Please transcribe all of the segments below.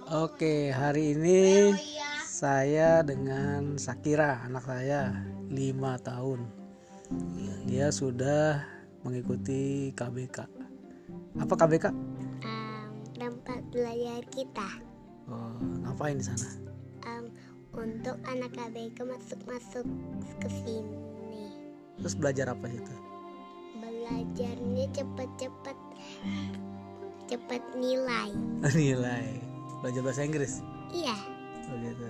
Oke, hari ini saya dengan Sakira, anak saya 5 tahun. Dia sudah mengikuti KBK. Apa KBK? Tempat belajar kita. Oh, ngapain di sana? Untuk anak KBK masuk ke sini. Terus belajar apa itu? Belajarnya cepat nilai. Nilai. Belajar bahasa Inggris. Iya. Oh gitu.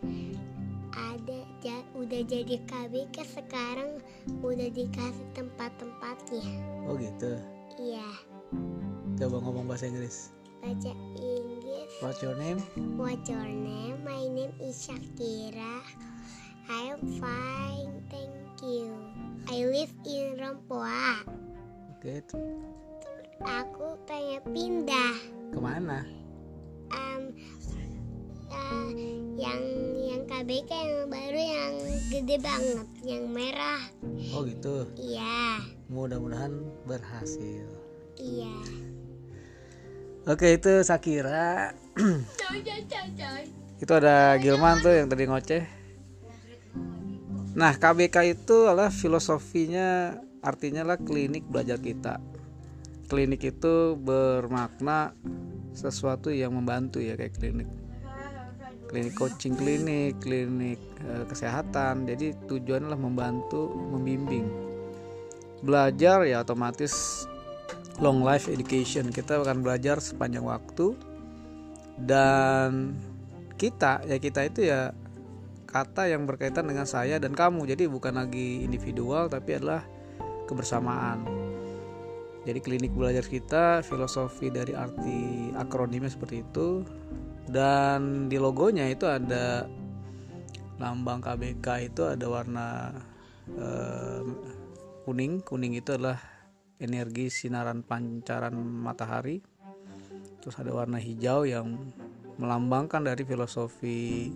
Udah jadi KBK sekarang udah dikasih tempat-tempatnya. Oh gitu. Iya. Coba ngomong bahasa Inggris. Baca Inggris. What's your name? What's your name? My name is Shakira. I am fine, thank you. I live in Rempoa. Oke. Aku pengen pindah. Kemana? Yang KBK yang baru yang gede banget, yang merah. Oh gitu. Iya. Mudah-mudahan berhasil. Iya. Oke, itu Sakira. Itu ada Gilman tuh yang tadi ngoceh. Nah, KBK itu adalah filosofinya, artinya lah klinik belajar kita. Klinik itu bermakna sesuatu yang membantu ya, kayak klinik coaching, klinik kesehatan. Jadi tujuannya adalah membantu, membimbing. Belajar ya otomatis long life education, kita akan belajar sepanjang waktu. Dan kita itu ya kata yang berkaitan dengan saya dan kamu. Jadi bukan lagi individual tapi adalah kebersamaan. Jadi klinik belajar kita, filosofi dari arti akronimnya seperti itu. Dan di logonya itu ada lambang KBK, itu ada warna kuning. Kuning itu adalah energi sinaran pancaran matahari. Terus ada warna hijau yang melambangkan dari filosofi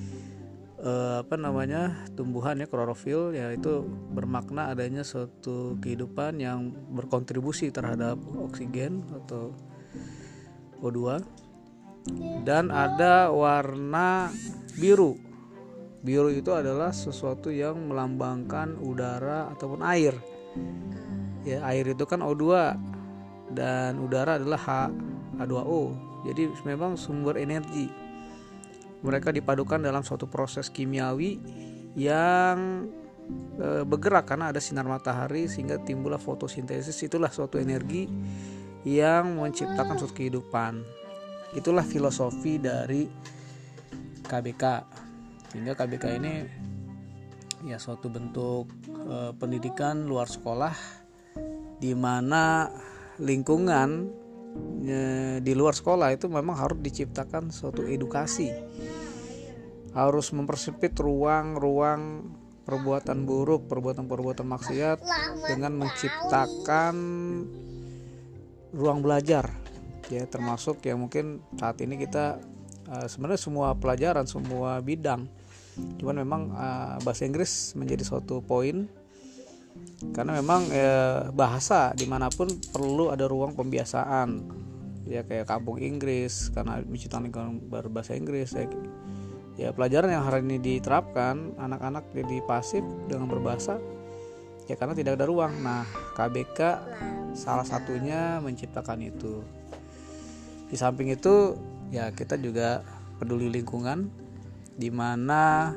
tumbuhan ya, klorofil, yaitu bermakna adanya suatu kehidupan yang berkontribusi terhadap oksigen atau O2. Dan ada warna biru. Biru itu adalah sesuatu yang melambangkan udara ataupun air. Ya, air itu kan O2 dan udara adalah H2O. Jadi memang sumber energi. Mereka dipadukan dalam suatu proses kimiawi yang bergerak karena ada sinar matahari sehingga timbullah fotosintesis. Itulah suatu energi yang menciptakan suatu kehidupan. Itulah filosofi dari KBK. Sehingga KBK ini ya suatu bentuk pendidikan luar sekolah, di mana lingkungan di luar sekolah itu memang harus diciptakan suatu edukasi. Harus mempersempit ruang-ruang perbuatan buruk, perbuatan maksiat dengan menciptakan ruang belajar. Ya, termasuk yang mungkin saat ini kita sebenarnya semua pelajaran, semua bidang, cuman memang bahasa Inggris menjadi suatu poin karena memang bahasa dimanapun perlu ada ruang pembiasaan ya, kayak kampung Inggris karena menciptakan lingkungan berbahasa Inggris ya. Pelajaran yang hari ini diterapkan, anak-anak jadi pasif dengan berbahasa ya karena tidak ada ruang. Nah, KBK salah satunya menciptakan itu. Di samping itu ya kita juga peduli lingkungan, di mana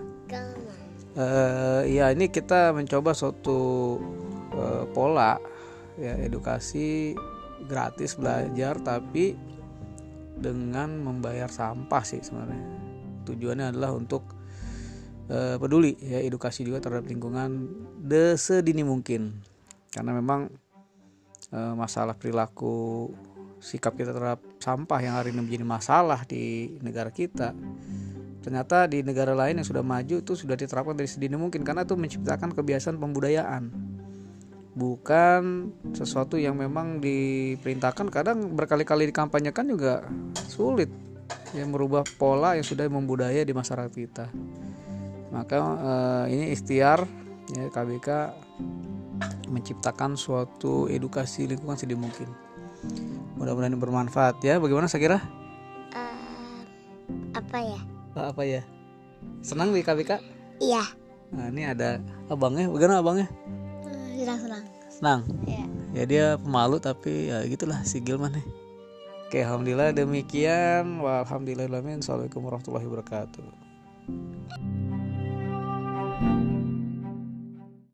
ya ini kita mencoba suatu pola ya, edukasi gratis belajar tapi dengan membayar sampah sih sebenarnya. Tujuannya adalah untuk peduli ya, edukasi juga terhadap lingkungan sedini mungkin, karena memang masalah perilaku sikap kita terhadap sampah yang hari ini menjadi masalah di negara kita, ternyata di negara lain yang sudah maju itu sudah diterapkan dari sedini mungkin, karena itu menciptakan kebiasaan pembudayaan, bukan sesuatu yang memang diperintahkan. Kadang berkali-kali dikampanyekan juga sulit ya merubah pola yang sudah membudaya di masyarakat kita. Maka ini ikhtiar ya, KBK menciptakan suatu edukasi lingkungan sedini mungkin. Mudah-mudahan bermanfaat ya. Bagaimana Sakira? Apa ya? Apa ya? Senang BK? Iya. Nah ini ada abangnya, bagaimana abangnya? Senang-senang. Senang. Iya. Ya dia pemalu tapi ya gitulah si Gilman nih. Oke, alhamdulillah demikian. Walhamdulillahirrahmanirrahim. Assalamualaikum warahmatullahi wabarakatuh.